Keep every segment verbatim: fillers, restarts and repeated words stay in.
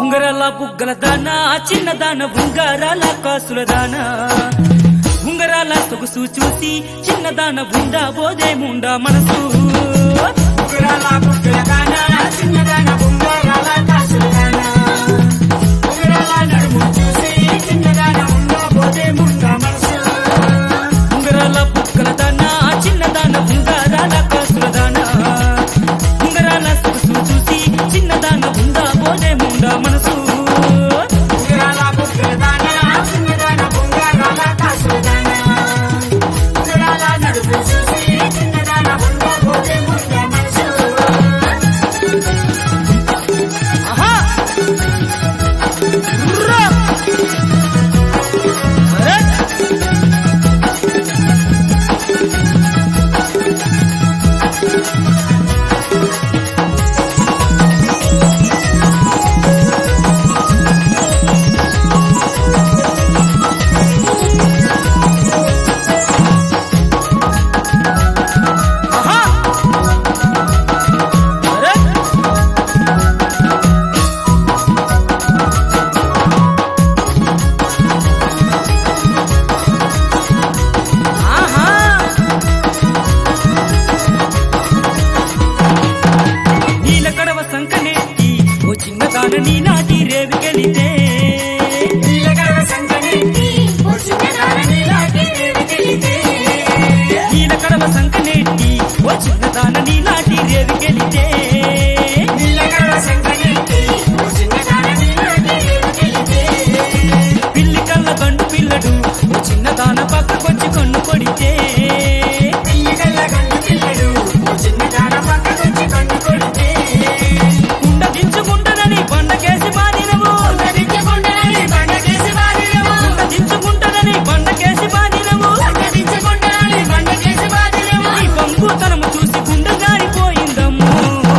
ఉంగరాల బుగ్గల దానా చిన్నదాన ఉంగరాల కాసుల దానా ఉంగరాల సొగసు చూసి చిన్నదాన బుండా బోదే ముండా మనసు ఉంగరాల బుగ్గల దానా చిన్నదాన ఉంగరాల కాసుల దానా ఉంగరాల నడుము చూసి చిన్నదాన ఉండా బోదే ముండా మనసు ఉంగరాల బుగ్గల దానా చిన్నదాన ఉంగరాల కాసుల దానా ఉంగరాల సొగసు చూసి చిన్నదాన బుండా బోదే ముండా మనసు ఉంగరాల బుగ్గల దానా చిన్నదాన ఉంగరాల కాసుల దానా ఉంగరాల నడుము చూసి చిన్నదాన ఉండా బోదే ముండా మనసు ఆహా రా అరే నీ నాటి రేవికెళితే నీలగడవ సంకనెట్టి ఓ చిన్నదాన నీలాటి రేవికెళితే నీలగడవ సంకనెట్టి ఓ చిన్నదాన నీలాటి రేవికెళితే నీలగడవ సంకనెట్టి ఓ చిన్నదాన నీలాటి రేవికెళితే పిల్లి కళ్ళ గండు పిల్లడు ఓ చిన్నదాన పక్కకొచ్చి కన్ను కొడితే పిల్లి కళ్ళ గండు పిల్లడు ఓ చిన్నదాన పక్కకొచ్చి కన్ను కొడితే కుండ దించుకుంటదని బండకేసి బాధినవు దించుకుంటదని బండకేసి బాధినవు దించుకుంటదని బండకేసి బాధినవు దించుకుంటదని బండకేసి బాధినవు ఈ పంపుతనము చూసి గుండె జారిపోయిందమ్ము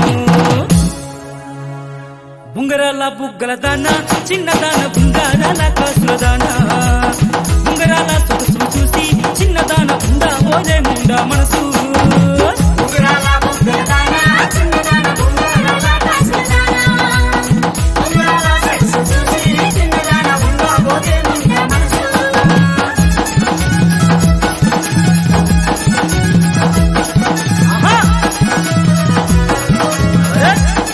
ఉంగరాల బుగ్గల దానా చిన్నదాన ఉంగరాల కాసుల దానా ఉంగరాల సొగసు చూసి చిన్నదాన ఉండా బోదే ముండా మనసు ఉంగరాల బుగ్గల దానా చిన్నదాన ఉంగరాల కాసుల దానా ఉంగరాల సొగసు చూసి చిన్నదాన ఉండా బోదే ముండా మనసు ఆహా అరే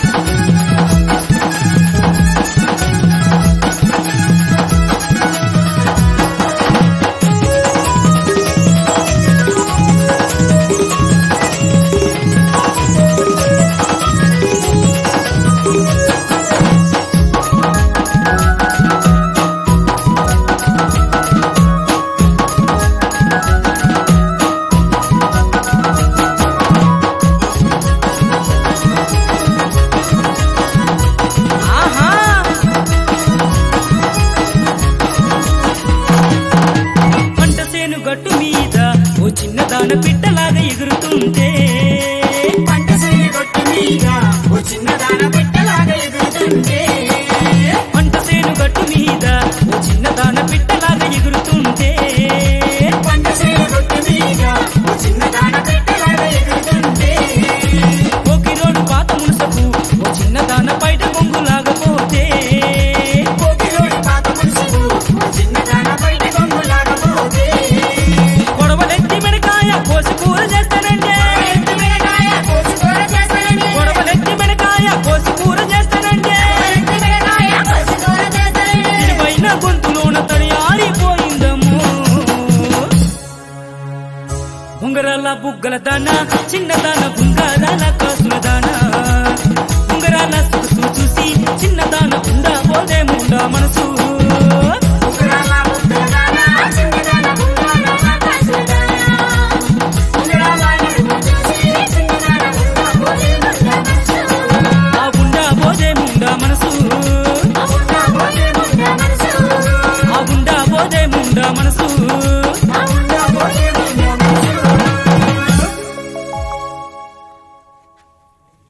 గట్టు మీద ఓ చిన్నదాన పిట్టలాగా ఎగురుతుంటే పంట సేను గట్టు మీద ఓ చిన్నదాన పిట్టలాగా ఎగురుతుంటే పంట సేను గట్టు మీద ఓ చిన్నదాన పిట్టలాగా ఎగురుతుంటే పంట సేను గట్టు మీద ఓ చిన్నదాన పిట్టలాగా ఎగురుతుంటే కోకిరోడు పాత మునసపు ఓ చిన్నదాన బయట కొంగులాగా పోతే కోకిరోడు పాత మునసపు ఓ చిన్నదాన బయట కొంగులాగా పోతే గొడవలెత్తి మెడకాయ కోసి కూర చేస్తానంటే గొడవలెత్తి మెడకాయ కోసి కూర చేస్తానంటే పైన గొంతులోన తడి ఆరిపోయిందమ్ము ఉంగరాల బుగ్గల దానా చిన్నదాన ఉంగరాల కాసుల దానా ఉంగరాల సొగసు చూసి చిన్నదాన ఉండా బోదే ముండా మనసు ఉంగరాల